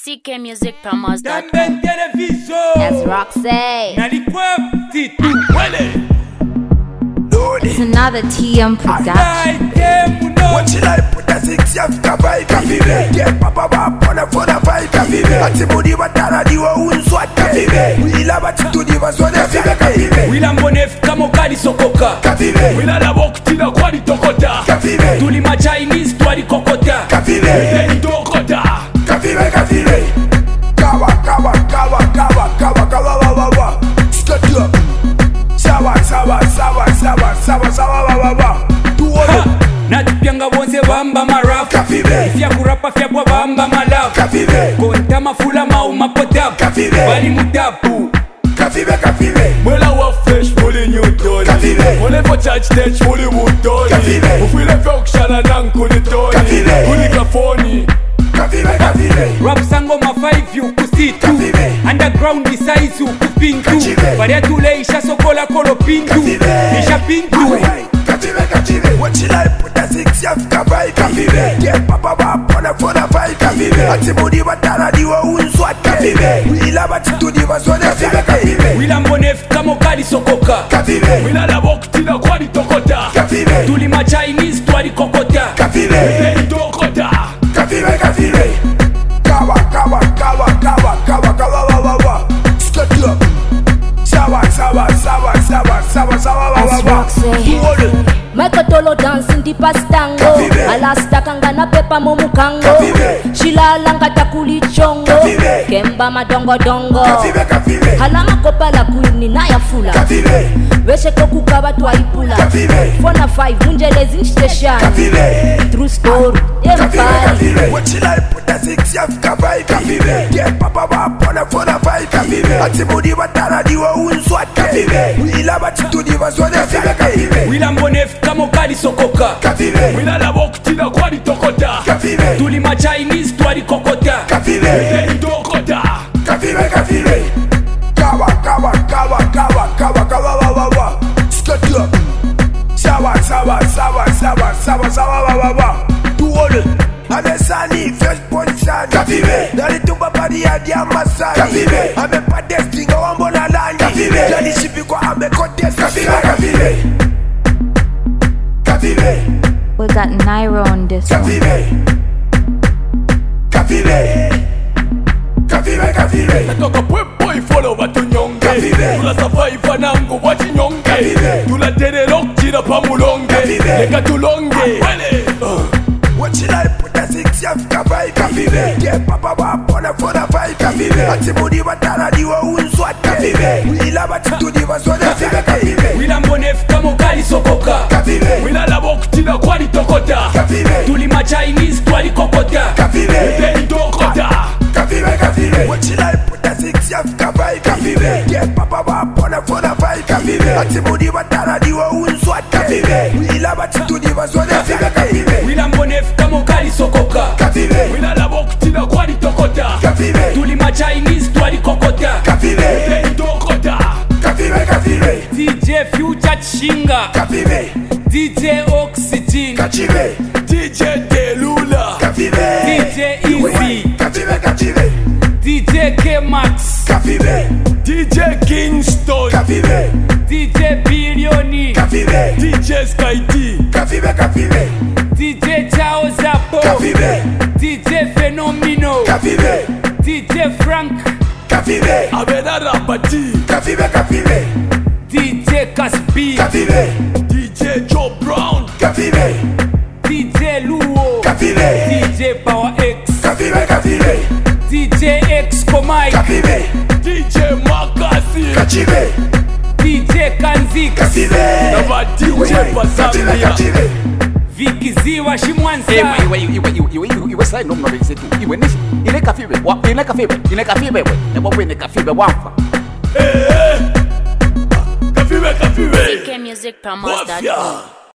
ckmusicpromos.com. As Roxy. It's another TM production. What you like put a 6 years kabai kavive. Get papa pona pona vai kavive. Atibudi batara diwa unswat kavive. Wila batitu diwa zone five kavive. Wila mbonef kamo kadi sokoka Kavive. Wila la bokutina kwadi tokota Kavive. Tuli ma Chinese twali kokota Kavive. Wila tokota Kavive kavive. Kawa kawa kawa kawa kawa kawa wa wa. Start up. Sawa sawa sawa sawa sawa sawa wa wa. Natupyanga bonze bamba marafu Kavive. Ifya kurapa fya bwa bamba malafu Kavive. Konta mafula mauma potapu Kavive. Bali mutapu Kavive kavive. Mwela wa fresh muli Newton Kavive. Mwele po church stage muli mutoni Kavive. Ufile fya ukshana nangu nitoni Kavive. Uli kafoni Kavive kavive. Rap sango ma 5 yu kusitu Kavive. Underground size kupintu Kachive. Varia tule isha sokola kolo pintu Kavive. Isha pintu Kavive kavive. What you like put a 6 years kabai kavive. Get papa pona pona vai kavive. Atibudi batara diwa unswat kavive. Wila batitu diwa zone five kavive. Wila mbonef kamo kadi sokoka Kavive. Wila la bokutina kwadi tokota Kavive. Tuli ma Chinese twali kokota Kavive. Wila tokota Kavive kavive. Kawa kawa kawa kawa kawa kawa wa wa wa. Start up. Sawa sawa sawa sawa sawa sawa wa As wa wa. Roxy. Michael Tolo dancing di pastango Kavive. Alasta kangana pepa momukango Kavive. Shilala ngata kulichongo Kavive. Kemba madongo dongo Kavive kavive. Halama kopa la kuini na ya fula Kavive. Weshe kokuka watu waipula Kavive. Fona 5 munjelezi station Kavive. True story Kavive Empire kavive. What you like put a 6 years kabai kavive. Get papa pona pona vai kavive. Atibudi batara diwa unswat kavive. Wila batitu diwa zone five kavive. Wila mbonef kamo kadi sokoka Kavive. Wila la bokutina kwadi tokota Kavive. Tuli ma Chinese twali kokota Kavive. Wila tokota Kavive kavive. Kawa kawa kawa kawa kawa kawa wa wa wa. Start up. Sawa sawa sawa sawa sawa sawa wa wa wa. Tuole. Ame sani first born son. Kavive. Nali tumba padi ya diamasani. Kavive. Ame padestinga wambo na lani. Kavive. Jani shipi kwa ame contest. Kavive kavive. Kavive. We got Nairo on this one. Kavive. Kavive. Kavive kavive. Natoka pwepo ifolo watu nyonge Kavive. Tula survive nangu wati nyonge Kavive. Tula tere lokchira pa mulonge Kavive. Leka tulonge What you like put a 6 years kabai kavive. Get papa pona pona vai kavive. Atibudi batara diwa unswat kavive. Wila batitu diwa zone five kavive. Wila mbonef kamo kadi sokoka Kavive. Wila la bokutina kwadi tokota Kavive. Tuli ma Chinese twali kokota Kavive. Wila tokota Kavive kavive. What you like put a 6 years kabai kavive. Get papa pona pona vai kavive. Atibudi batara diwa unswat kavive. Wila batitu diwa zone five kavive. Wila mbonef kamo kadi sokoka Kavive. Wila la bokutina kwadi tokota Kavive. Tuli ma Chinese twali kokota Kavive. Wila tokota Kavive kavive. DJ Future Chinga Kavive. DJ Oxygen Kachive. DJ Delula Kavive. DJ Easy Kavive kavive. DJ K-Max Kavive. DJ Kingston Kavive. DJ Billioni Kavive. DJ Sky T Kavive kavive. DJ Chao Zapo Kavive. DJ Fenomeno Kavive. DJ Frank Kavive. Abena Rabati Kavive kavive. DJ Caspi Kavive. DJ Joe Brown Kavive. DJ Luo Kavive. DJ Power X Kavive kavive. DJ X Komai Kavive. DJ Makasi Kachive. DJ Kanzik Kavive. Nava DJ Kavive Basambia kachive. Vikiziwa Shimwansa iwe sai no mnabese tu iwe nishi ile kafibe we nebo bwene kafibe wamfa Kafibe ckmusicpromos.com.